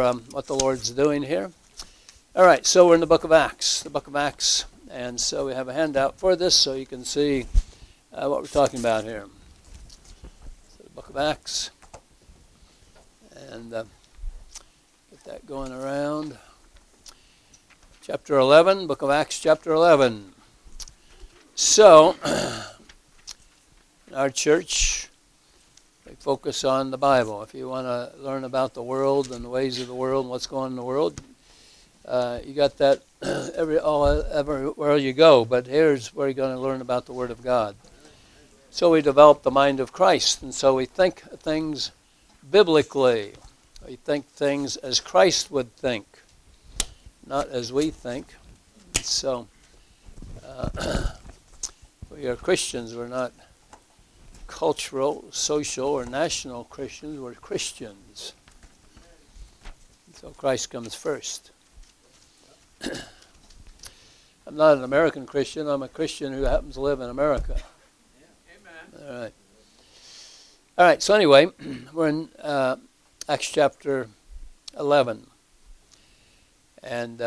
what the Lord's doing here. All right, so we're in the book of Acts. And so we have a handout for this so you can see what we're talking about here. So the book of Acts. And get that going around. Chapter 11, book of Acts, chapter 11. So, in our church, we focus on the Bible. If you want to learn about the world and the ways of the world and what's going on in the world, you got that everywhere you go. But here's where you're going to learn about the Word of God. So we develop the mind of Christ, and so we think things biblically. We think things as Christ would think, not as we think. So we are Christians. We're not cultural, social, or national Christians. We're Christians. So Christ comes first. I'm not an American Christian. I'm a Christian who happens to live in America. Amen. All right. So anyway, we're in Acts chapter 11. And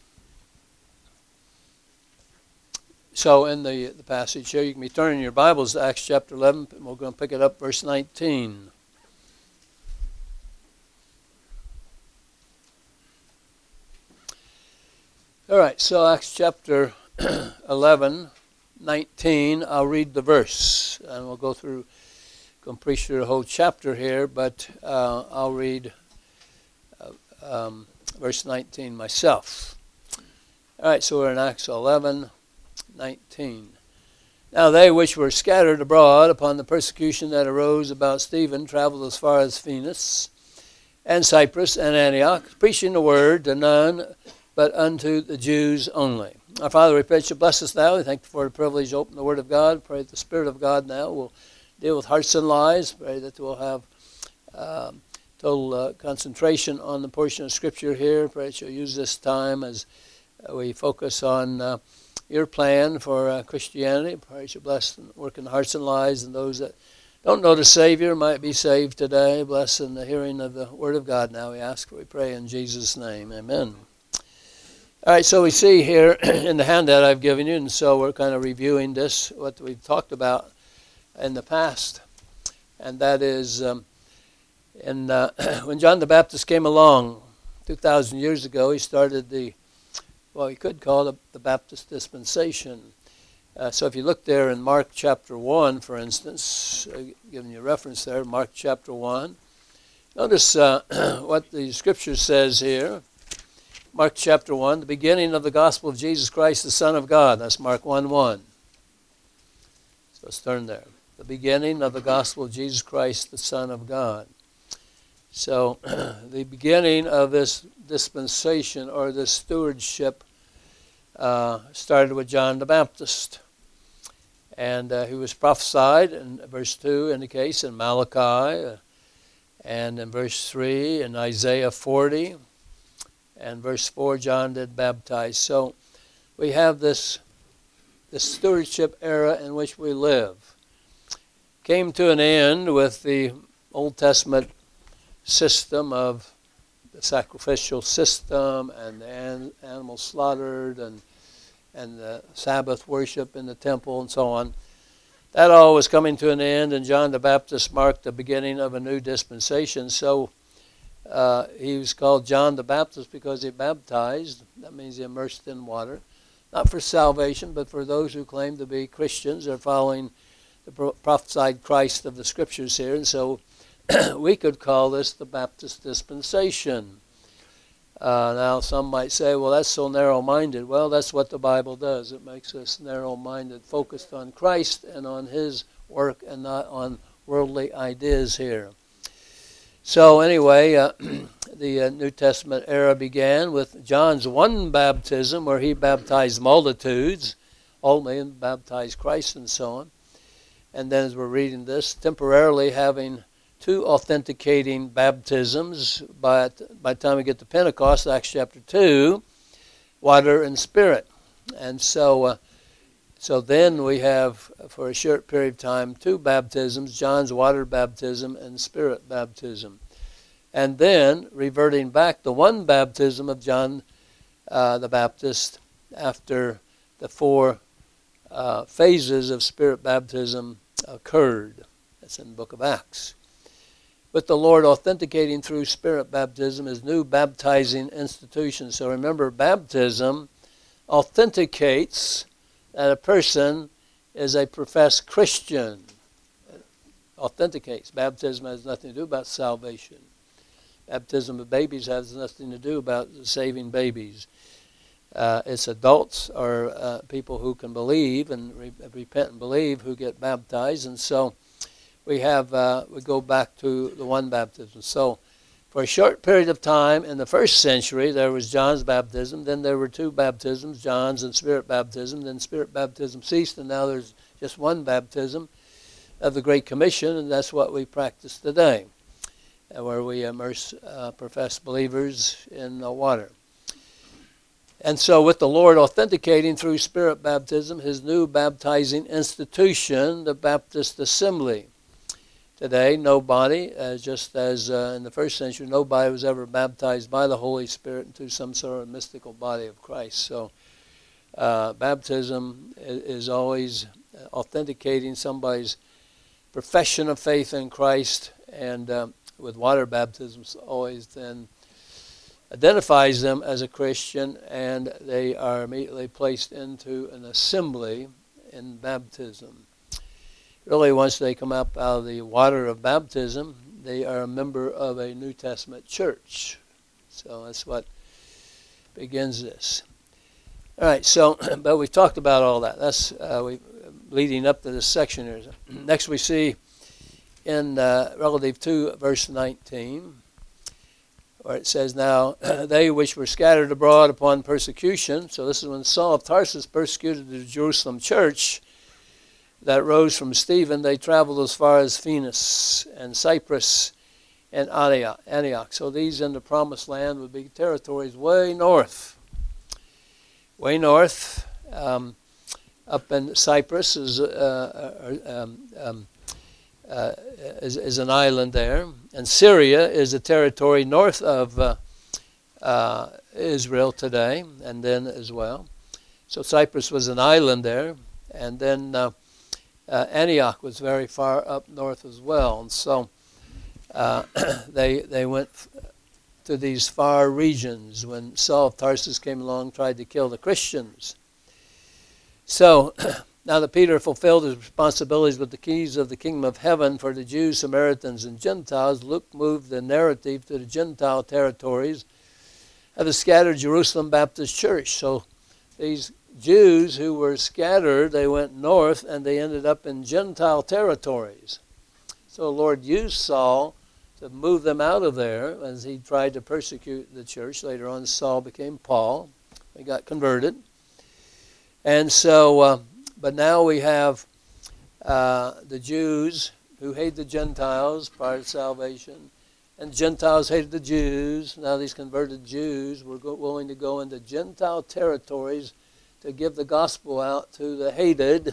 so in the passage here, you can be turning your Bibles to Acts chapter 11, and we're going to pick it up, verse 19. All right, so Acts chapter 11, 19, I'll read the verse, and we'll go through, I'm pretty sure the whole chapter here, but I'll read verse 19 myself. All right, so we're in Acts 11, 19. Now they which were scattered abroad upon the persecution that arose about Stephen traveled as far as Phoenix and Cyprus and Antioch, preaching the word to none but unto the Jews only. Our Father, we pray that you bless us now. We thank you for the privilege to open the Word of God. Pray that the Spirit of God now will deal with hearts and lives. Pray that we'll have total concentration on the portion of Scripture here. Pray that you'll use this time as we focus on your plan for Christianity. Pray that you bless and work in the hearts and lives, and those that don't know the Savior might be saved today. Bless in the hearing of the Word of God now, we ask, we pray in Jesus' name. Amen. All right, so we see here in the handout I've given you, and so we're kind of reviewing this, what we've talked about in the past. And that is when John the Baptist came along 2,000 years ago, he started you could call it the Baptist dispensation. So if you look there in Mark chapter 1, for instance, giving you a reference there, Mark chapter 1, notice what the Scripture says here. Mark chapter 1, the beginning of the gospel of Jesus Christ, the Son of God. That's Mark 1:1. So let's turn there. The beginning of the gospel of Jesus Christ, the Son of God. So the beginning of this dispensation or this stewardship started with John the Baptist. And he was prophesied, in verse 2 indicates, in Malachi, and in verse 3 in Isaiah 40. And verse 4, John did baptize. So we have this stewardship era in which we live. Came to an end with the Old Testament system of the sacrificial system and the animals slaughtered and the Sabbath worship in the temple and so on. That all was coming to an end, and John the Baptist marked the beginning of a new dispensation. So he was called John the Baptist because he baptized. That means he immersed in water. Not for salvation, but for those who claim to be Christians or following the prophesied Christ of the Scriptures here. And so we could call this the Baptist dispensation. Now some might say, well, that's so narrow-minded. Well, that's what the Bible does. It makes us narrow-minded, focused on Christ and on His work and not on worldly ideas here. So anyway, the New Testament era began with John's one baptism where he baptized multitudes, only, and baptized Christ and so on. And then as we're reading this, temporarily having two authenticating baptisms by the time we get to Pentecost, Acts chapter 2, water and spirit. And so then we have, for a short period of time, two baptisms, John's water baptism and spirit baptism. and then reverting back to one baptism of John the Baptist after the four phases of Spirit baptism occurred. That's in the book of Acts. With the Lord authenticating through Spirit baptism his new baptizing institution. So remember, baptism authenticates that a person is a professed Christian. Authenticates. Baptism has nothing to do about salvation. Baptism of babies has nothing to do about saving babies. It's adults or people who can believe and repent and believe who get baptized. And so we go back to the one baptism. So for a short period of time in the first century, there was John's baptism. Then there were two baptisms, John's and Spirit baptism. Then Spirit baptism ceased, and now there's just one baptism of the Great Commission, and that's what we practice today, where we immerse professed believers in the water. And so with the Lord authenticating through Spirit baptism his new baptizing institution, the Baptist Assembly. Today, nobody, just as in the first century, nobody was ever baptized by the Holy Spirit into some sort of mystical body of Christ. So baptism is always authenticating somebody's profession of faith in Christ, and with water baptism always then identifies them as a Christian, and they are immediately placed into an assembly in baptism. Really, once they come up out of the water of baptism, they are a member of a New Testament church. So that's what begins this. All right, so, but we've talked about all that. That's leading up to this section here. Next we see in relative to verse 19, where it says, now they which were scattered abroad upon persecution, so this is when Saul of Tarsus persecuted the Jerusalem church that rose from Stephen, they traveled as far as Phoenix and Cyprus and Antioch. So these in the promised land would be territories way north. Way north, up in Cyprus is an island there, and Syria is a territory north of Israel today, and then as well. So Cyprus was an island there, and then Antioch was very far up north as well. And so they went to these far regions when Saul of Tarsus came along, tried to kill the Christians. So now that Peter fulfilled his responsibilities with the keys of the kingdom of heaven for the Jews, Samaritans, and Gentiles, Luke moved the narrative to the Gentile territories of the scattered Jerusalem Baptist Church. So these Jews who were scattered, they went north and they ended up in Gentile territories. So the Lord used Saul to move them out of there as he tried to persecute the church. Later on, Saul became Paul. He got converted. And so, but now we have the Jews who hate the Gentiles prior to salvation, and Gentiles hated the Jews. Now these converted Jews were willing to go into Gentile territories to give the gospel out to the hated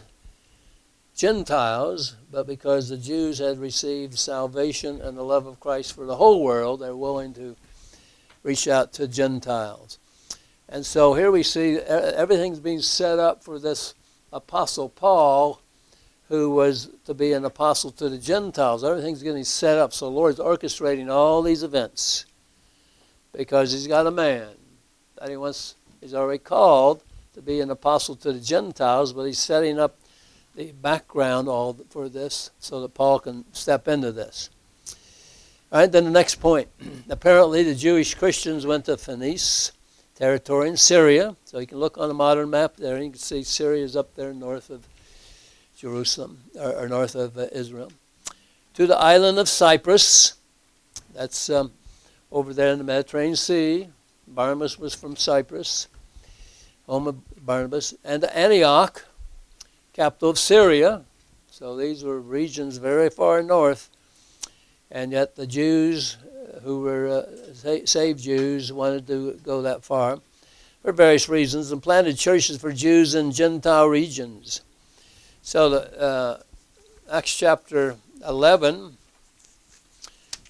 Gentiles, but because the Jews had received salvation and the love of Christ for the whole world, they're willing to reach out to Gentiles. And so here we see everything's being set up for this Apostle Paul, who was to be an apostle to the Gentiles. Everything's getting set up. So the Lord's orchestrating all these events because he's got a man that he's already called to be an apostle to the Gentiles, but he's setting up the background all for this so that Paul can step into this. All right, then the next point. Apparently the Jewish Christians went to Phoenice territory in Syria. So you can look on a modern map there and you can see Syria is up there north of Jerusalem, or north of Israel. To the island of Cyprus. That's over there in the Mediterranean Sea. Barnabas was from Cyprus, home of Barnabas. And to Antioch, capital of Syria. So these were regions very far north. And yet the Jews who were saved Jews wanted to go that far for various reasons and planted churches for Jews in Gentile regions. So the Acts chapter 11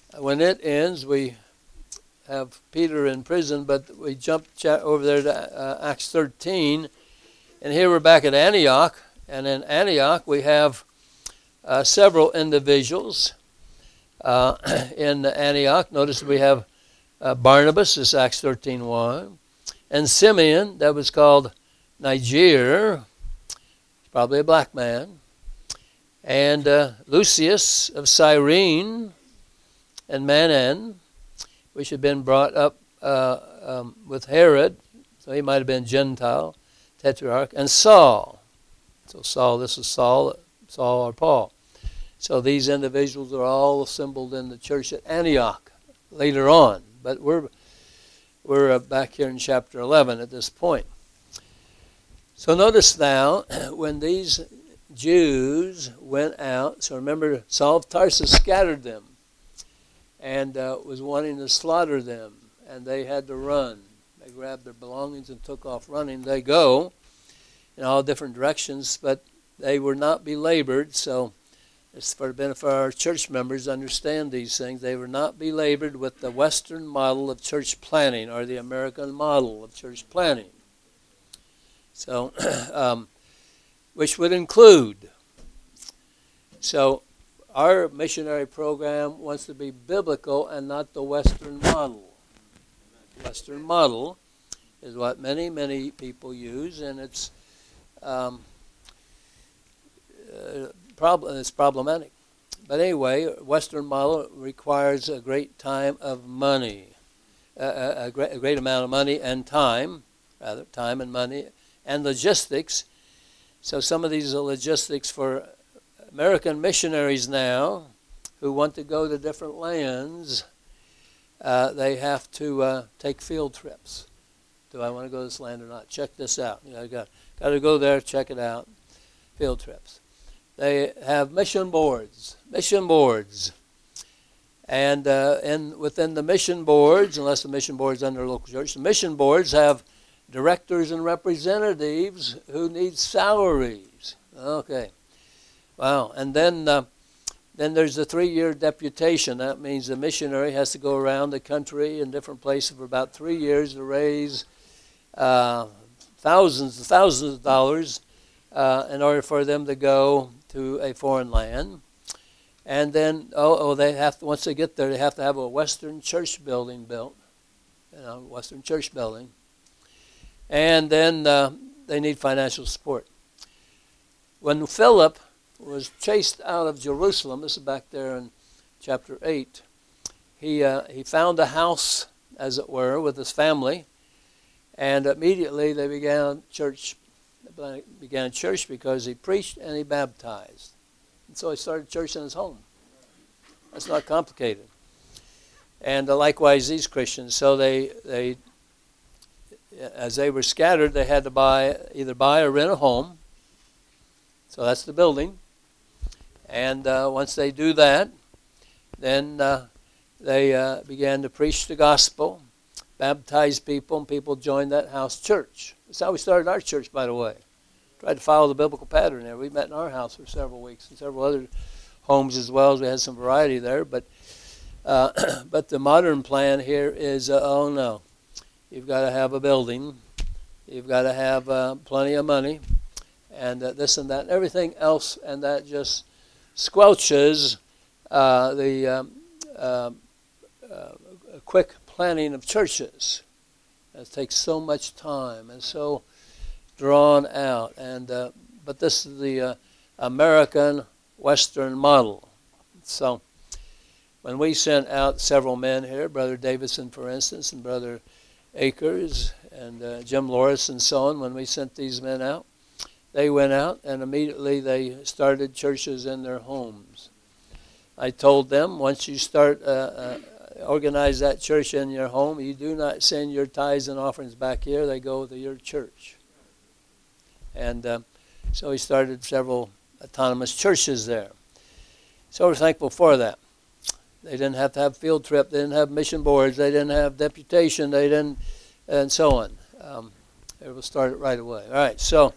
When it ends, we have Peter in prison, but we jump over there to Acts 13, and here we're back at Antioch, and in Antioch we have several individuals in Antioch. Notice we have Barnabas, this is Acts 13:1, and Simeon, that was called Niger, probably a black man, and Lucius of Cyrene, and Manaen, which had been brought up with Herod, so he might have been Gentile, tetrarch, and Saul. So Saul, this is Saul or Paul. So these individuals are all assembled in the church at Antioch later on. But we're back here in chapter 11 at this point. So notice now, when these Jews went out, so remember Saul of Tarsus scattered them and was wanting to slaughter them, and they had to run. They grabbed their belongings and took off running. They go in all different directions, but they were not belabored, so it's for the benefit of our church members to understand these things. They were not belabored with the Western model of church planning or the American model of church planning. So, which would include, so our missionary program wants to be biblical and not the Western model. The Western model is what many, many people use, and it's problematic. But anyway, Western model requires a great time of money, a great amount of money and time, rather, time and money, and logistics. So some of these are logistics for American missionaries now who want to go to different lands. They have to take field trips. Do I want to go to this land or not? Check this out. You know, got to go there, check it out. Field trips. They have mission boards, and within the mission boards, unless the mission board's under a local church, the mission boards have directors and representatives who need salaries. Okay, wow. And then there's a 3-year deputation. That means the missionary has to go around the country in different places for about 3 years to raise thousands of dollars in order for them to go to a foreign land. And then, they have to, once they get there, they have to have a Western church building built, Western church building. And then they need financial support. When Philip was chased out of Jerusalem, this is back there in chapter 8, he found a house, as it were, with his family, and immediately they began church because he preached and he baptized. And so he started church in his home. That's not complicated. And likewise, these Christians, so they as they were scattered, they had to either buy or rent a home. So that's the building. And once they do that, then they began to preach the gospel, baptize people, and people joined that house church. That's how we started our church, by the way. Tried to follow the biblical pattern there. We met in our house for several weeks and several other homes as well. As we had some variety there. But the modern plan here is, no. You've got to have a building. You've got to have plenty of money. And this and that and everything else. And that just squelches the quick planning of churches. It takes so much time and so drawn out, and but this is the American Western model. So when we sent out several men here, Brother Davidson, for instance, and Brother Akers, and Jim Loris, and so on, when we sent these men out, they went out and immediately they started churches in their homes. I told them, once you start organize that church in your home, you do not send your tithes and offerings back here. They go to your church. And so he started several autonomous churches there. So we're thankful for that. They didn't have to have field trip. They didn't have mission boards. They didn't have deputation. They didn't, and so on. It was started right away. All right. So,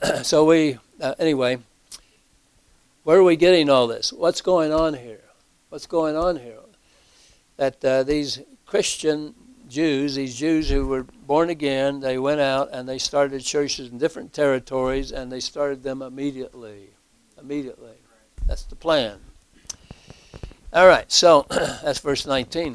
anyway, where are we getting all this? What's going on here? What's going on here? That these Christian Jews, these Jews who were born again, they went out and they started churches in different territories, and they started them immediately. Immediately. That's the plan. All right, so that's verse 19.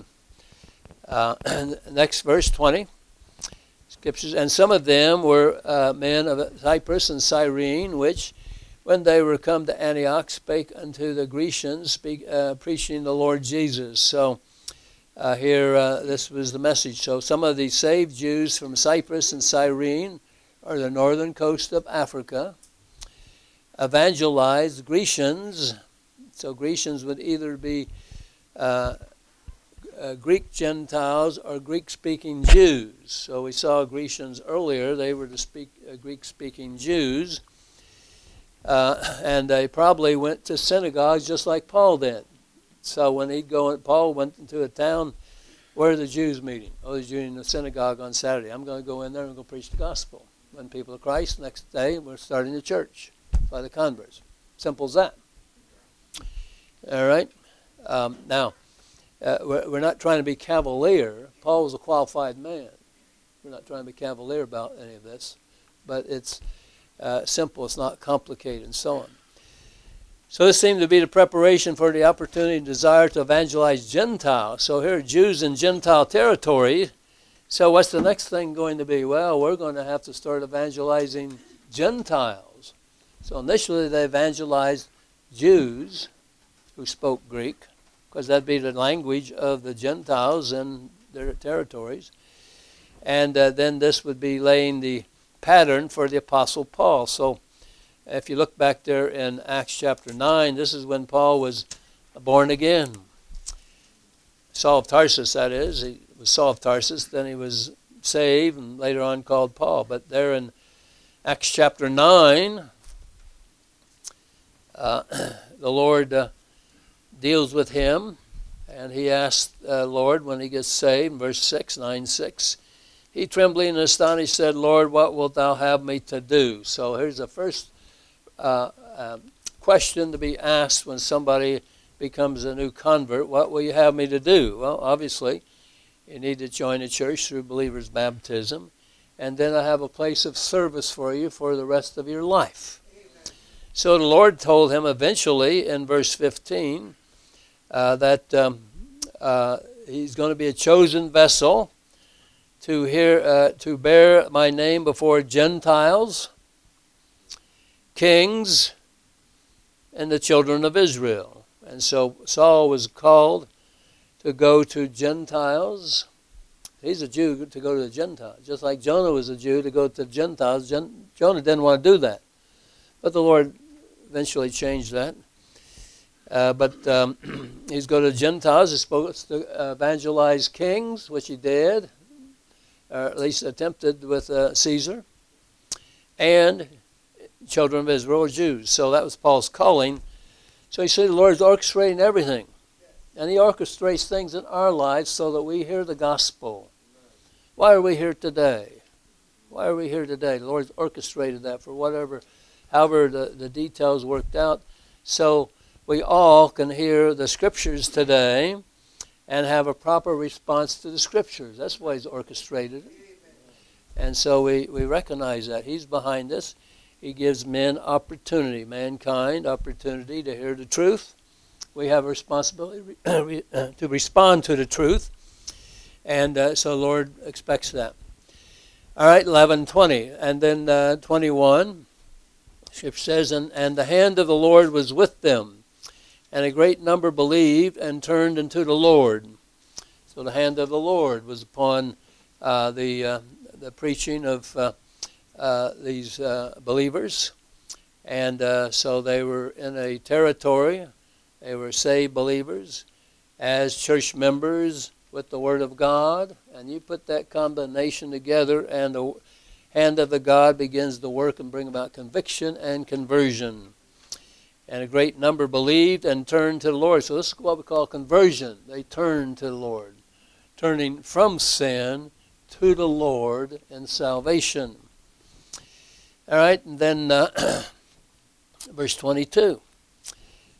Next verse, 20. Scriptures, and some of them were men of Cyprus and Cyrene, which, when they were come to Antioch, spake unto the Grecians, preaching the Lord Jesus. So here, this was the message. So some of the saved Jews from Cyprus and Cyrene, or the northern coast of Africa, evangelized Grecians. So Grecians would either be Greek Gentiles or Greek-speaking Jews. So we saw Grecians earlier. They were to speak Greek-speaking Jews. And they probably went to synagogues just like Paul did. So when Paul went into a town, where are the Jews meeting? Oh, they're meeting in the synagogue on Saturday. I'm going to go in there and go preach the gospel. When people of Christ, next day we're starting the church by the converts. Simple as that. All right? Now, we're not trying to be cavalier. Paul was a qualified man. We're not trying to be cavalier about any of this. But it's simple. It's not complicated and so on. So this seemed to be the preparation for the opportunity and desire to evangelize Gentiles. So here are Jews in Gentile territory. So what's the next thing going to be? Well, we're going to have to start evangelizing Gentiles. So initially they evangelized Jews who spoke Greek, because that'd be the language of the Gentiles in their territories. And then this would be laying the pattern for the Apostle Paul. So if you look back there in Acts chapter 9, this is when Paul was born again. Saul of Tarsus, that is. He was Saul of Tarsus, then he was saved and later on called Paul. But there in Acts chapter 9, the Lord deals with him, and he asked the Lord when he gets saved, in verse 6, 9:6, he trembling and astonished said, Lord, what wilt thou have me to do? So here's the first question to be asked when somebody becomes a new convert. What will you have me to do? Well, obviously, you need to join a church through believer's baptism, and then I have a place of service for you for the rest of your life. Amen. So the Lord told him eventually in verse 15 that he's going to be a chosen vessel to bear my name before Gentiles, kings, and the children of Israel. And so Saul was called to go to Gentiles. He's a Jew to go to the Gentiles. Just like Jonah was a Jew to go to the Gentiles. Jonah didn't want to do that. But the Lord eventually changed that. He's going to the Gentiles. He's supposed to evangelize kings, which he did, or at least attempted with Caesar, and children of Israel, or Jews. So that was Paul's calling. So you see, the Lord's orchestrating everything. And he orchestrates things in our lives so that we hear the gospel. Why are we here today? Why are we here today? The Lord's orchestrated that for however the details worked out. So we all can hear the scriptures today and have a proper response to the scriptures. That's why he's orchestrated it. And so we recognize that. He's behind this. He gives mankind opportunity to hear the truth. We have a responsibility to respond to the truth. And so the Lord expects that. All right, 11:20. And then 21, Scripture says, and the hand of the Lord was with them, and a great number believed and turned unto the Lord. So the hand of the Lord was upon the preaching of these believers. And so they were in a territory. They were saved believers as church members with the Word of God. And you put that combination together, and the hand of the God begins to work and bring about conviction and conversion. And a great number believed and turned to the Lord. So this is what we call conversion. They turned to the Lord, turning from sin to the Lord in salvation. All right, and then verse 22.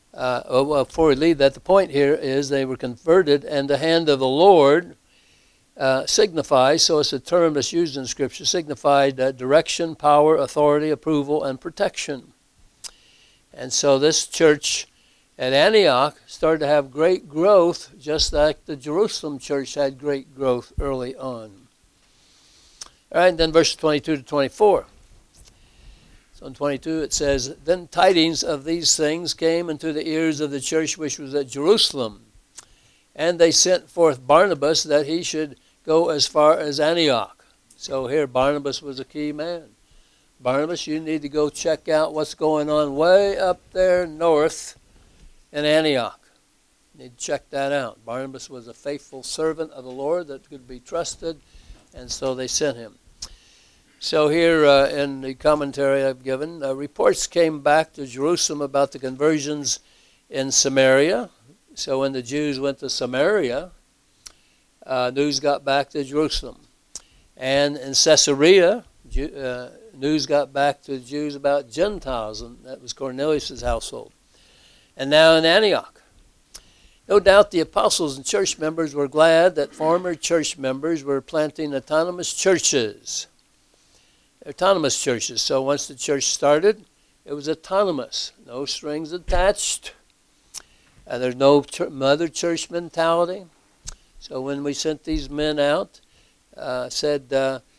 before we leave that, the point here is they were converted, and the hand of the Lord signifies, so it's a term that's used in Scripture, signified direction, power, authority, approval, and protection. And so this church at Antioch started to have great growth, just like the Jerusalem church had great growth early on. All right, and then verses 22 to 24. So in 22 it says, Then tidings of these things came into the ears of the church which was at Jerusalem. And they sent forth Barnabas that he should go as far as Antioch. So here Barnabas was a key man. Barnabas, you need to go check out what's going on way up there north in Antioch. You need to check that out. Barnabas was a faithful servant of the Lord that could be trusted, and so they sent him. So here in the commentary I've given, reports came back to Jerusalem about the conversions in Samaria. So when the Jews went to Samaria, news got back to Jerusalem. And in Caesarea, news got back to the Jews about Gentiles, and that was Cornelius' household. And now in Antioch. No doubt the apostles and church members were glad that former church members were planting autonomous churches. Autonomous churches. So once the church started, it was autonomous. No strings attached. There's no mother church mentality. So when we sent these men out, said,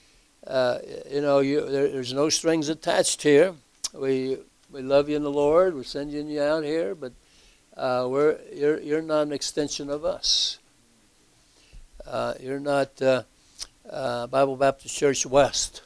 there's no strings attached here. We love you in the Lord. We're sending you out here, but you're not an extension of us. You're not Bible Baptist Church West.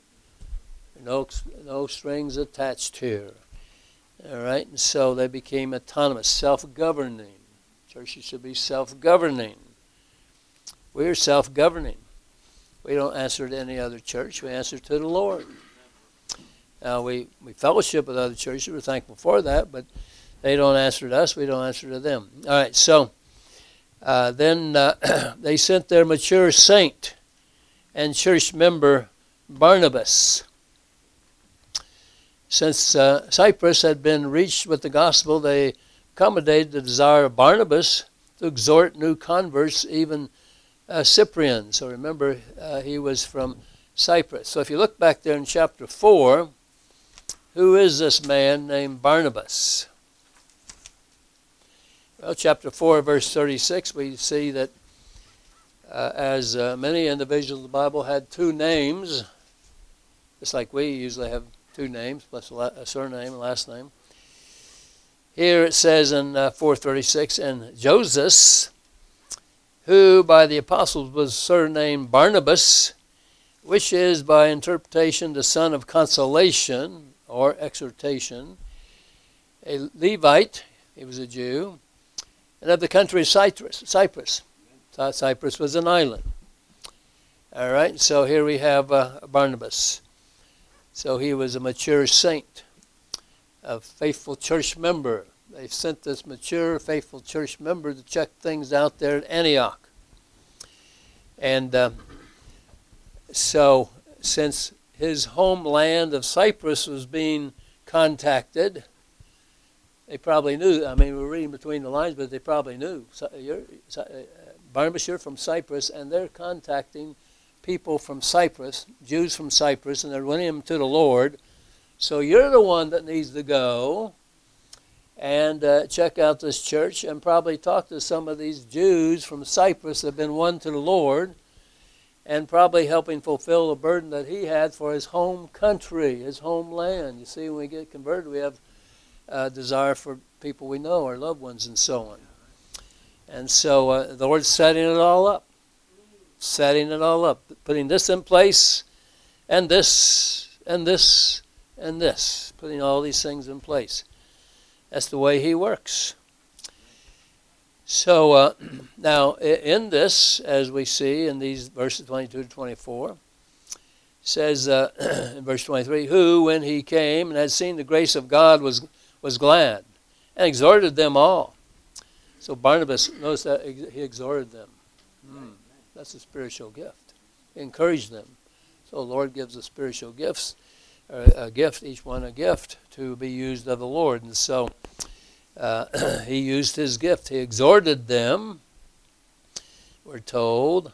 No strings attached here. All right, and so they became autonomous, self-governing. Churches should be self-governing. We're self-governing. We don't answer to any other church. We answer to the Lord. Now, we fellowship with other churches. We're thankful for that, but they don't answer to us. We don't answer to them. All right, so then they sent their mature saint and church member Barnabas. Since Cyprus had been reached with the gospel, they accommodated the desire of Barnabas to exhort new converts, even Cyprian. So remember, he was from Cyprus. So if you look back there in chapter 4, who is this man named Barnabas? Well, chapter 4, verse 36, we see that as many individuals in the Bible had two names, just like we usually have two names, plus a surname and last name. Here it says in 4:36, and Joseph, who by the apostles was surnamed Barnabas, which is by interpretation the son of consolation or exhortation, a Levite, he was a Jew, and of the country of Cyprus. Cyprus was an island. All right, so here we have Barnabas. So he was a mature saint, a faithful church member. They sent this mature, faithful church member to check things out there at Antioch. And so since his homeland of Cyprus was being contacted, they probably knew. I mean, we're reading between the lines, but they probably knew. Barnabas, you're from Cyprus, and they're contacting people from Cyprus, Jews from Cyprus, and they're winning them to the Lord. So you're the one that needs to go and check out this church and probably talk to some of these Jews from Cyprus that have been won to the Lord and probably helping fulfill the burden that he had for his home country, his homeland. You see, when we get converted, we have a desire for people we know, our loved ones, and so on. And so the Lord's setting it all up. Putting this in place, and this, and this, and this. Putting all these things in place. That's the way he works. So now in this, as we see in these verses 22 to 24, says in verse 23, who, when he came and had seen the grace of God, was glad and exhorted them all. So Barnabas, notice that he exhorted them. That's a spiritual gift. He encouraged them. So the Lord gives us spiritual gifts, a gift, each one a gift to be used of the Lord. And so he used his gift. He exhorted them, we're told,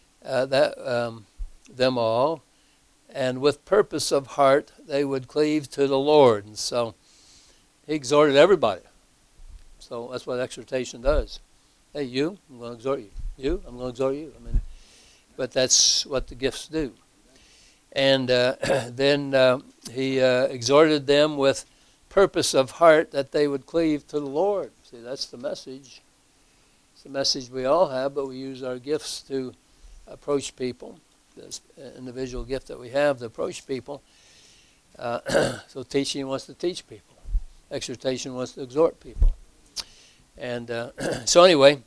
them all, and with purpose of heart they would cleave to the Lord. And so he exhorted everybody. So that's what exhortation does. Hey, you, I'm going to exhort you. You, I'm going to exhort you. But that's what the gifts do. And then he exhorted them with purpose of heart that they would cleave to the Lord. See, that's the message. It's the message we all have, but we use our gifts to approach people. This individual gift that we have to approach people. So teaching wants to teach people. Exhortation wants to exhort people. And so anyway,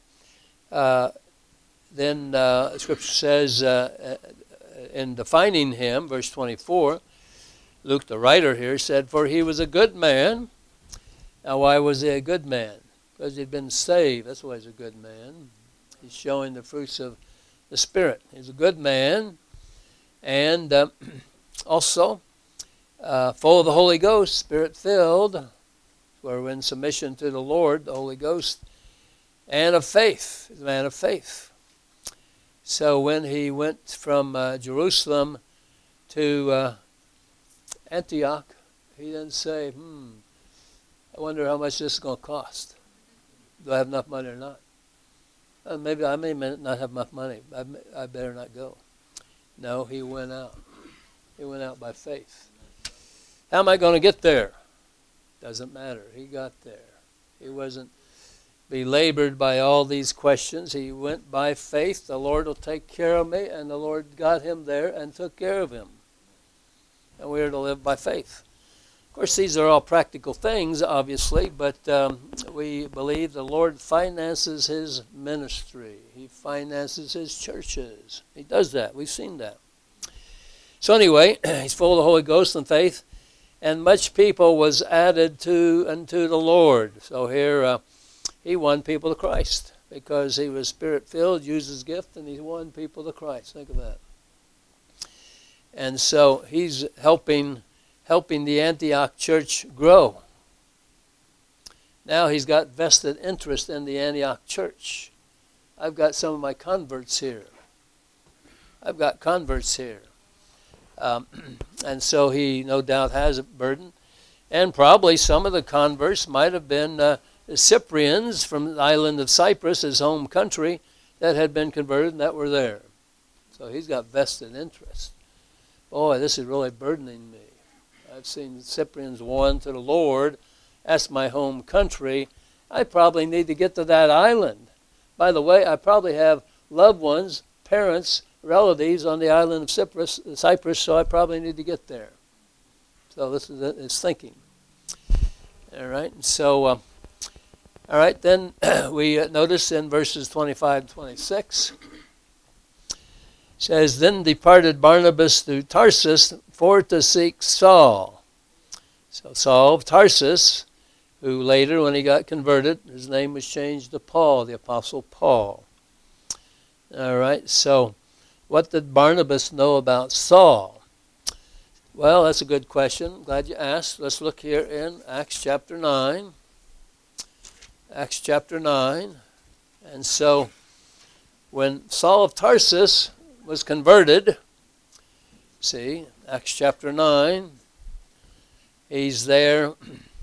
then Scripture says in defining him, verse 24, Luke the writer here said, for he was a good man. Now why was he a good man? Because he'd been saved. That's why he's a good man. He's showing the fruits of the Spirit. He's a good man. And also full of the Holy Ghost, Spirit-filled, where we're in submission to the Lord, the Holy Ghost, and of faith. He's a man of faith. So when he went from Jerusalem to Antioch, he didn't say, I wonder how much this is going to cost. Do I have enough money or not? Maybe I may not have enough money. I better not go. No, he went out. He went out by faith. How am I going to get there? Doesn't matter. He got there. He wasn't belabored by all these questions. He went by faith. The Lord will take care of me. And the Lord got him there and took care of him. And we are to live by faith. Of course, these are all practical things, obviously, but we believe the Lord finances his ministry. He finances his churches. He does that. We've seen that. So anyway, he's full of the Holy Ghost and faith, and much people was added unto the Lord. So here he won people to Christ because he was Spirit-filled, used his gift, and he won people to Christ. Think of that. And so he's helping the Antioch church grow. Now he's got vested interest in the Antioch church. I've got some of my converts here. I've got converts here. And so he no doubt has a burden. And probably some of the converts might have been Cyprians from the island of Cyprus, his home country, that had been converted and that were there. So he's got vested interest. Boy, this is really burdening me. I've seen Cyprians won to the Lord. That's my home country. I probably need to get to that island. By the way, I probably have loved ones, parents, relatives on the island of Cyprus, so I probably need to get there. So this is his thinking. All right. So, all right. Then we notice in verses 25 and 26, says, then departed Barnabas to Tarsus for to seek Saul. So Saul of Tarsus, who later, when he got converted, his name was changed to Paul, the Apostle Paul. All right, so what did Barnabas know about Saul? Well, that's a good question. Glad you asked. Let's look here in Acts chapter 9. Acts chapter 9. And so when Saul of Tarsus was converted, see, Acts chapter 9, he's there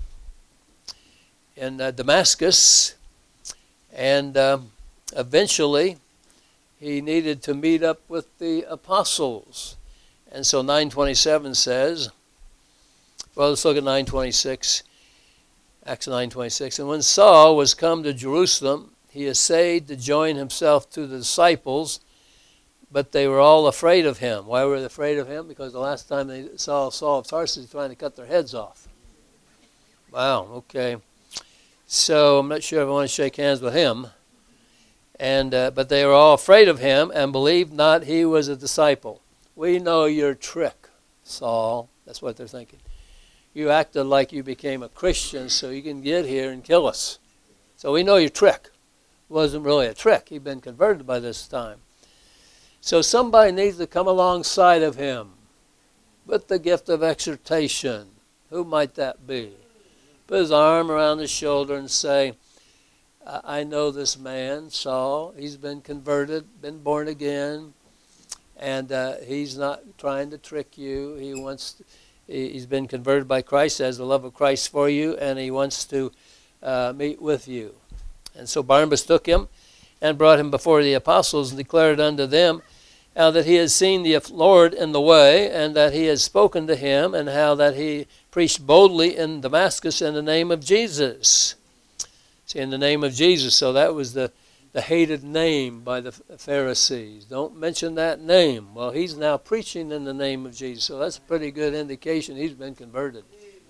in Damascus, and eventually he needed to meet up with the apostles. And so 9:27 says, well, let's look at 9:26, Acts 9:26. And when Saul was come to Jerusalem, he essayed to join himself to the disciples, but they were all afraid of him. Why were they afraid of him? Because the last time they saw Saul of Tarsus trying to cut their heads off. Wow, okay. So I'm not sure if I want to shake hands with him. And but they were all afraid of him and believed not he was a disciple. We know your trick, Saul. That's what they're thinking. You acted like you became a Christian so you can get here and kill us. So we know your trick. It wasn't really a trick. He'd been converted by this time. So somebody needs to come alongside of him with the gift of exhortation. Who might that be? put his arm around his shoulder and say, I know this man, Saul. He's been converted, been born again, and he's not trying to trick you. He's been converted by Christ, has the love of Christ for you, and he wants to meet with you. And so Barnabas took him and brought him before the apostles and declared unto them how that he has seen the Lord in the way, and that he has spoken to him, and how that he preached boldly in Damascus in the name of Jesus. See, in the name of Jesus. So that was the hated name by the Pharisees. Don't mention that name. Well, he's now preaching in the name of Jesus. So that's a pretty good indication he's been converted.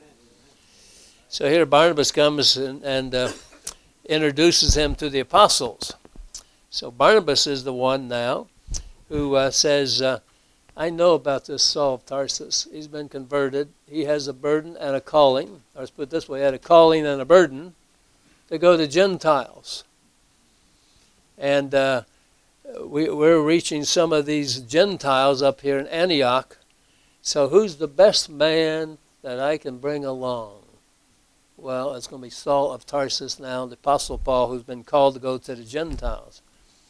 So here Barnabas comes and introduces him to the apostles. So Barnabas is the one now who says, I know about this Saul of Tarsus. He's been converted. He has a burden and a calling. Or let's put it this way, he had a calling and a burden to go to Gentiles. And we're reaching some of these Gentiles up here in Antioch. So who's the best man that I can bring along? Well, it's going to be Saul of Tarsus now, the Apostle Paul, who's been called to go to the Gentiles.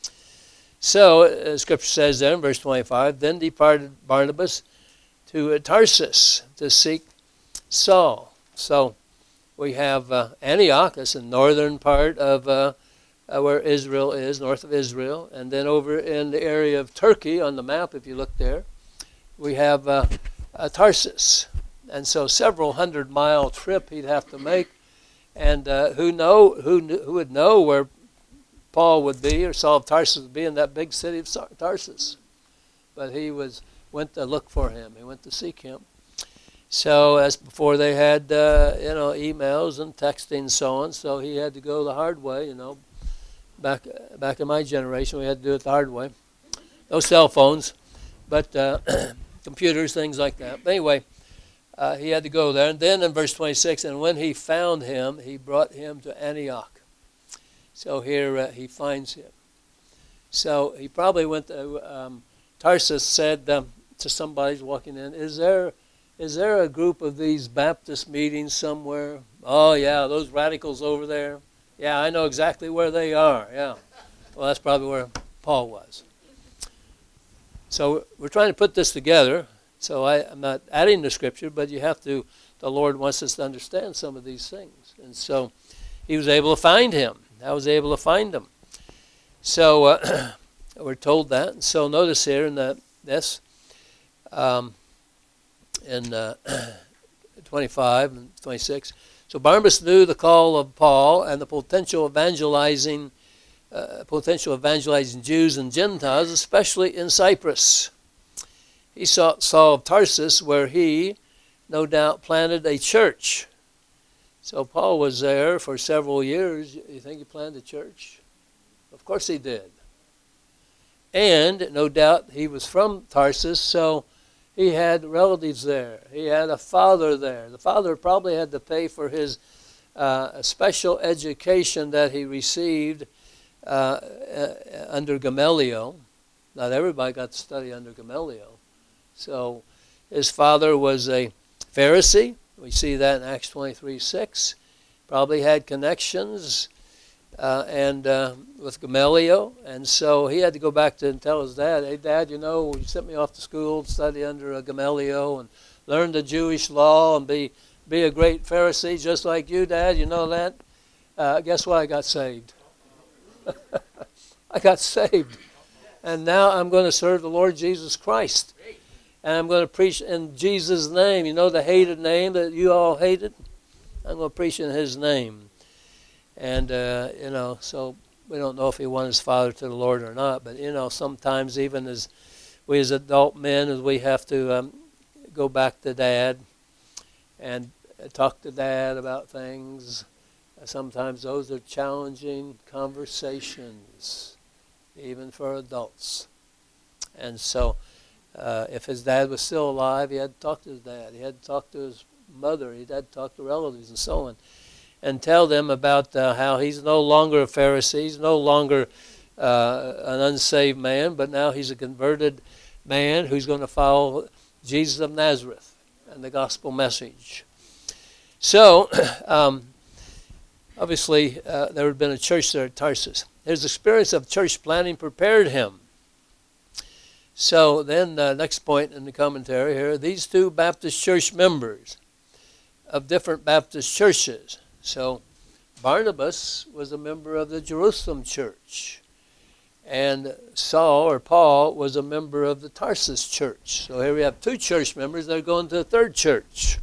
So, Scripture says there in verse 25, then departed Barnabas to Tarsus to seek Saul. So, we have Antioch, that's the northern part of where Israel is, north of Israel. And then over in the area of Turkey, on the map, if you look there, we have Tarsus. And so several 100-mile trip he'd have to make. And who would know where Paul would be, or Saul of Tarsus would be, in that big city of Tarsus. But he went to look for him. He went to seek him. So as before they had emails and texting and so on. So he had to go the hard way. Back in my generation, we had to do it the hard way. No cell phones, but computers, things like that. But anyway, he had to go there. And then in verse 26, and when he found him, he brought him to Antioch. So here he finds him. So he probably went to Tarsus, said to somebody who's walking in, is there a group of these Baptist meetings somewhere? Oh, yeah, those radicals over there. Yeah, I know exactly where they are. Yeah. Well, that's probably where Paul was. So we're trying to put this together. So I'm not adding the Scripture, but the Lord wants us to understand some of these things. And so he was able to find him. I was able to find him. So we're told that. And so notice here in this, in 25 and 26. So Barnabas knew the call of Paul and the potential evangelizing Jews and Gentiles, especially in Cyprus. He saw Saul of Tarsus, where he, no doubt, planted a church. So Paul was there for several years. You think he planted a church? Of course he did. And no doubt he was from Tarsus, so he had relatives there. He had a father there. The father probably had to pay for his special education that he received under Gamaliel. Not everybody got to study under Gamaliel. So his father was a Pharisee. We see that in Acts 23:6. Probably had connections with Gamaliel. And so he had to go back and tell his dad, hey, Dad, you sent me off to school to study under Gamaliel and learn the Jewish law and be a great Pharisee just like you, Dad. You know that? Guess what? I got saved. I got saved. And now I'm going to serve the Lord Jesus Christ. And I'm going to preach in Jesus' name. You know the hated name that you all hated? I'm going to preach in his name. And, so we don't know if he won his father to the Lord or not. But, sometimes even as we as adult men, as we have to go back to Dad and talk to Dad about things, sometimes those are challenging conversations, even for adults. And so if his dad was still alive, he had to talk to his dad. He had to talk to his mother. He had to talk to relatives and so on. And tell them about how he's no longer a Pharisee. He's no longer an unsaved man, but now he's a converted man who's going to follow Jesus of Nazareth and the gospel message. So, obviously, there had been a church there at Tarsus. His experience of church planting prepared him. So then, next point in the commentary here, these two Baptist church members of different Baptist churches. So Barnabas was a member of the Jerusalem church, and Saul or Paul was a member of the Tarsus church. So here we have two church members that are going to the third church.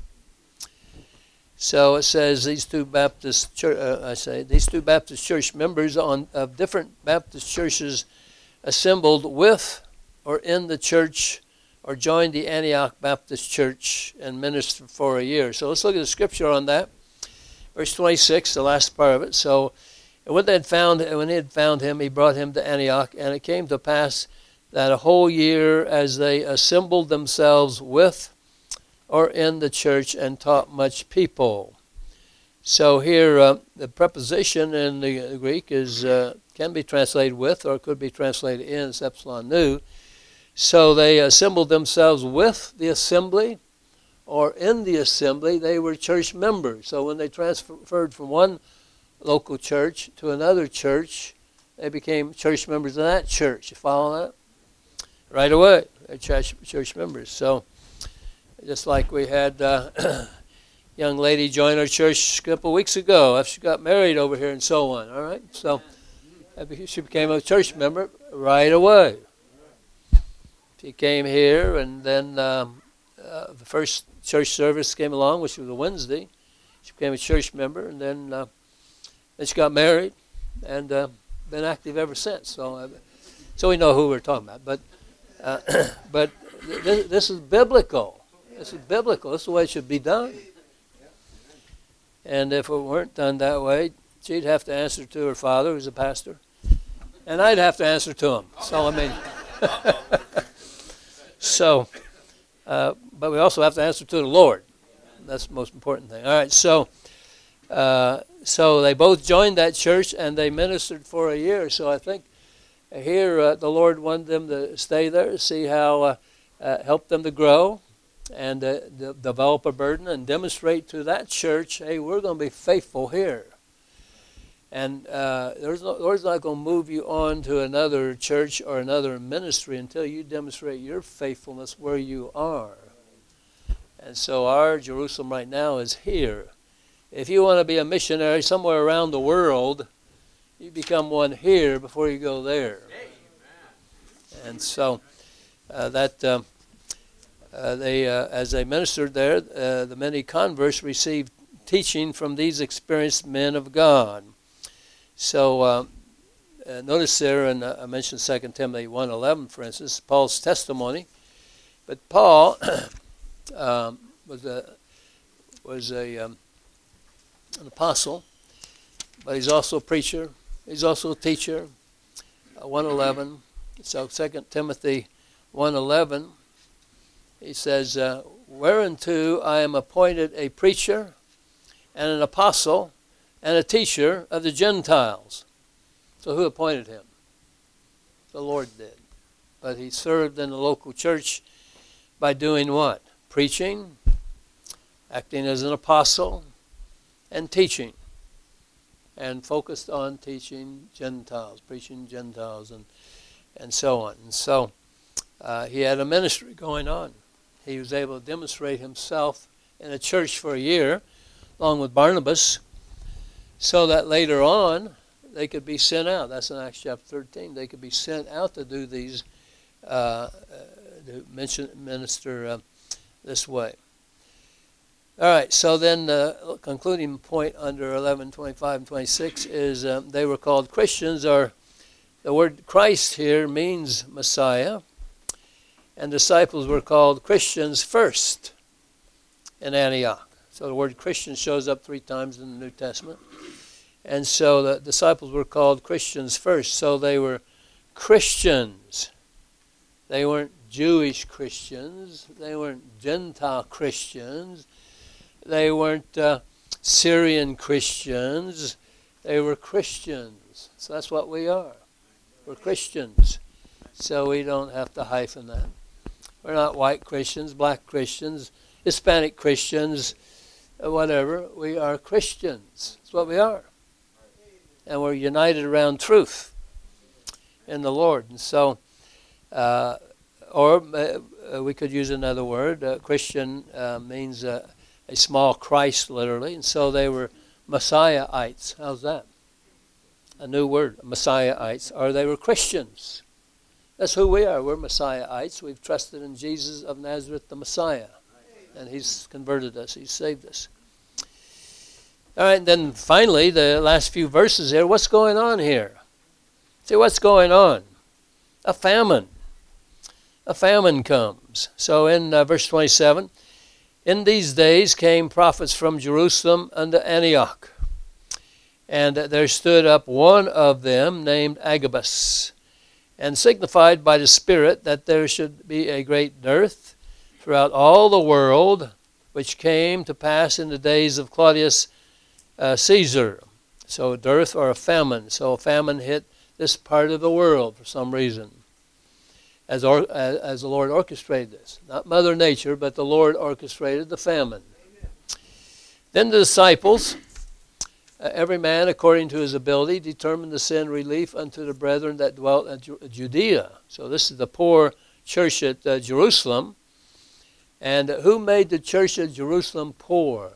So it says these two Baptist church members of different Baptist churches assembled with or in the church or joined the Antioch Baptist Church and ministered for a year. So let's look at the scripture on that. Verse 26, the last part of it. So when he had found him, he brought him to Antioch, and it came to pass that a whole year as they assembled themselves with or in the church and taught much people. So here the preposition in the Greek is can be translated with or could be translated in. It's epsilon nu. So they assembled themselves with the assembly or in the assembly. They were church members. So when they transferred from one local church to another church, they became church members of that church. You follow that? Right away, they're church members. So just like we had a young lady join our church a couple of weeks ago after she got married over here and so on. All right? So she became a church member right away. She came here, and then the first church service came along, which was a Wednesday. She became a church member, and then she got married, and been active ever since. So we know who we're talking about. But this is biblical. This is biblical. This is the way it should be done. And if it weren't done that way, she'd have to answer to her father, who's a pastor, and I'd have to answer to him. So I mean. But we also have to answer to the Lord. That's the most important thing. All right, so they both joined that church, and they ministered for a year. So I think here the Lord wanted them to stay there, see how, help them to grow, and develop a burden and demonstrate to that church, hey, we're going to be faithful here. And the Lord's not going to move you on to another church or another ministry until you demonstrate your faithfulness where you are. And so our Jerusalem right now is here. If you want to be a missionary somewhere around the world, you become one here before you go there. And so as they ministered there, the many converts received teaching from these experienced men of God. So notice there, and I mentioned 2 Timothy 1:11, for instance, Paul's testimony. But Paul was an apostle, but he's also a preacher. He's also a teacher. 1:11. So 2 Timothy 1:11, he says, whereunto I am appointed a preacher and an apostle and a teacher of the Gentiles. So who appointed him? The Lord did. But he served in the local church by doing what? Preaching, acting as an apostle, and teaching. And focused on teaching Gentiles, preaching Gentiles, and so on. And so he had a ministry going on. He was able to demonstrate himself in a church for a year, along with Barnabas, so that later on they could be sent out. That's in Acts chapter 13. They could be sent out to do these, to minister this way. All right, so then the concluding point under 11, 25, and 26 is they were called Christians, or the word Christ here means Messiah, and disciples were called Christians first in Antioch. So the word Christian shows up 3 times in the New Testament. And so the disciples were called Christians first. So they were Christians. They weren't Jewish Christians. They weren't Gentile Christians. They weren't Syrian Christians. They were Christians. So that's what we are. We're Christians. So we don't have to hyphen that. We're not white Christians, black Christians, Hispanic Christians, whatever. We are Christians. That's what we are. And we're united around truth in the Lord. And so, we could use another word. Christian means a small Christ, literally. And so they were Messiahites. How's that? A new word, Messiahites. Or they were Christians. That's who we are. We're Messiahites. We've trusted in Jesus of Nazareth, the Messiah. And he's converted us. He's saved us. All right, and then finally, the last few verses here. What's going on here? See, what's going on? A famine. A famine comes. So in verse 27, in these days came prophets from Jerusalem unto Antioch. And there stood up one of them named Agabus, and signified by the Spirit that there should be a great dearth throughout all the world, which came to pass in the days of Claudius Caesar. So a dearth or a famine. So a famine hit this part of the world for some reason, as the Lord orchestrated this. Not Mother Nature, but the Lord orchestrated the famine. Amen. Then the disciples, every man according to his ability, determined to send relief unto the brethren that dwelt in Judea. So this is the poor church at Jerusalem. And who made the church at Jerusalem poor?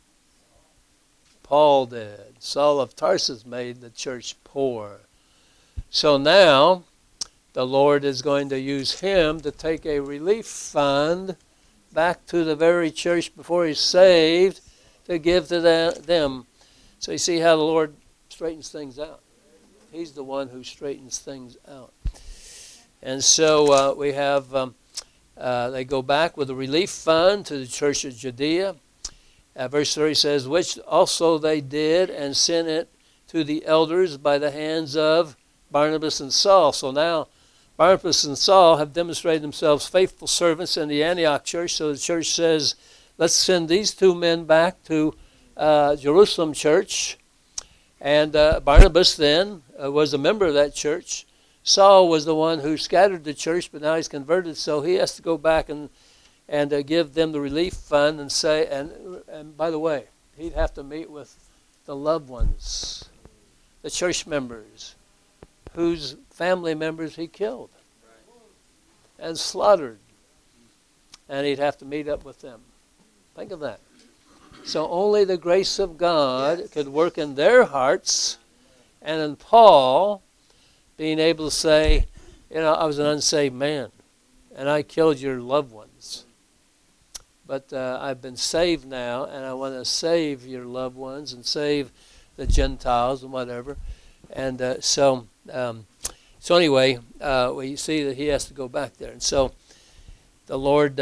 Paul did. Saul of Tarsus made the church poor. So now the Lord is going to use him to take a relief fund back to the very church before he's saved to give to them. So you see how the Lord straightens things out. He's the one who straightens things out. And so we have, they go back with a relief fund to the church of Judea. Verse 30 says, which also they did, and sent it to the elders by the hands of Barnabas and Saul. So now Barnabas and Saul have demonstrated themselves faithful servants in the Antioch church. So the church says, let's send these two men back to Jerusalem church. And Barnabas then was a member of that church. Saul was the one who scattered the church, but now he's converted, so he has to go back and give them the relief fund and say, and by the way, he'd have to meet with the loved ones, the church members, whose family members he killed and slaughtered. And he'd have to meet up with them. Think of that. So only the grace of God could work in their hearts, and in Paul being able to say, I was an unsaved man, and I killed your loved ones. But I've been saved now, and I want to save your loved ones and save the Gentiles and whatever. And so anyway, we see that he has to go back there. And so the Lord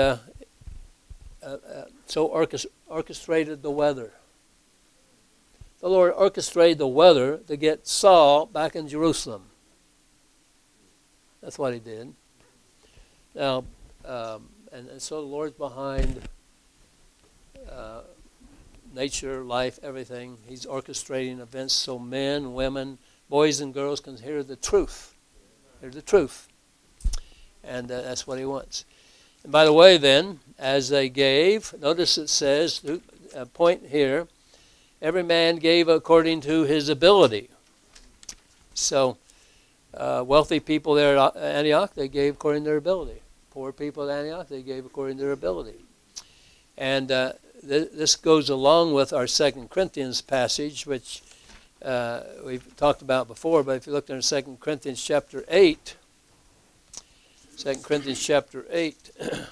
orchestrated the weather. The Lord orchestrated the weather to get Saul back in Jerusalem. That's what he did. Now, and so the Lord's behind nature, life, everything. He's orchestrating events so men, women, boys and girls can hear the truth. Hear the truth. And that's what he wants. And by the way then, as they gave, notice it says, a point here, every man gave according to his ability. So, wealthy people there at Antioch, they gave according to their ability. Poor people at Antioch, they gave according to their ability. And this goes along with our 2 Corinthians passage, which we've talked about before, but if you look in 2 Corinthians chapter 8, 2 Corinthians chapter 8,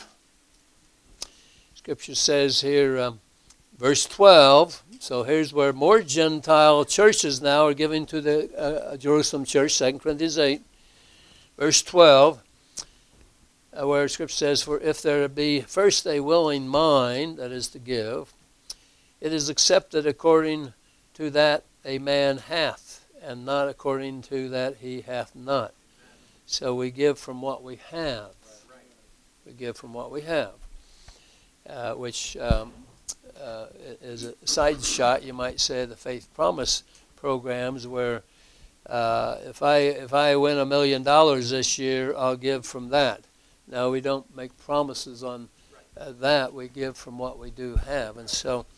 Scripture says here, verse 12, so here's where more Gentile churches now are giving to the Jerusalem church, 2 Corinthians 8, verse 12, where Scripture says, for if there be first a willing mind, that is to give, it is accepted according to that a man hath, and not according to that he hath not. So we give from what we have. We give from what we have, which is a side shot, you might say, the Faith Promise programs, where if I win $1 million this year, I'll give from that. Now, we don't make promises on that. We give from what we do have. And so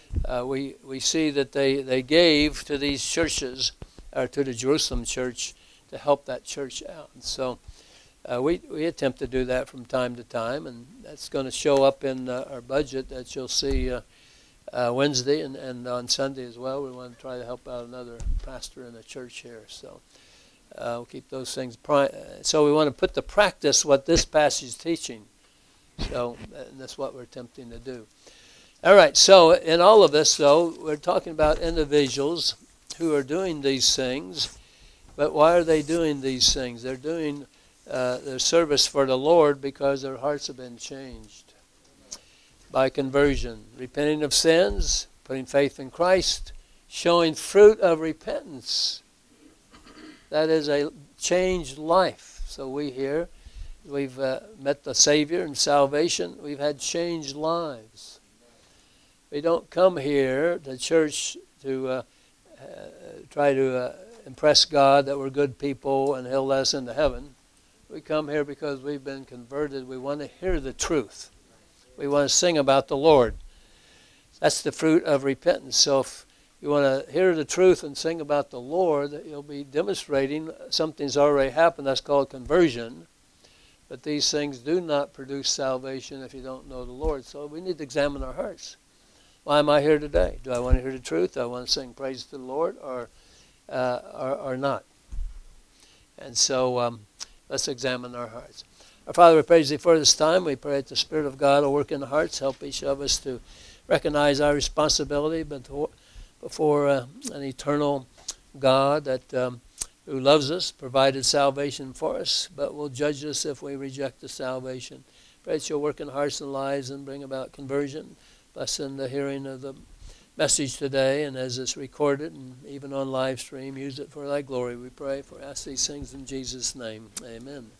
we see that they gave to these churches, or to the Jerusalem church, to help that church out. And so we attempt to do that from time to time, and that's going to show up in our budget that you'll see Wednesday and on Sunday as well. We want to try to help out another pastor in the church here. So we'll keep those things. So we want to put to practice what this passage is teaching. So and that's what we're attempting to do. All right, so in all of this, though, we're talking about individuals who are doing these things. But why are they doing these things? They're doing their service for the Lord because their hearts have been changed by conversion, repenting of sins, putting faith in Christ, showing fruit of repentance. That is a changed life. So we here, we've met the Savior and salvation. We've had changed lives. We don't come here to church to try to impress God that we're good people and He'll let us into heaven. We come here because we've been converted. We want to hear the truth. We want to sing about the Lord. That's the fruit of repentance. So if you want to hear the truth and sing about the Lord, you'll be demonstrating something's already happened. That's called conversion. But these things do not produce salvation if you don't know the Lord. So we need to examine our hearts. Why am I here today? Do I want to hear the truth? Do I want to sing praise to the Lord or not? And so let's examine our hearts. Our Father, we praise Thee for this time. We pray that the Spirit of God will work in the hearts, help each of us to recognize our responsibility before an eternal God that who loves us, provided salvation for us, but will judge us if we reject the salvation. Pray that You'll work in hearts and lives and bring about conversion. Bless in the hearing of the message today, and as it's recorded and even on live stream, use it for Thy glory, we pray. For ask these things in Jesus' name. Amen.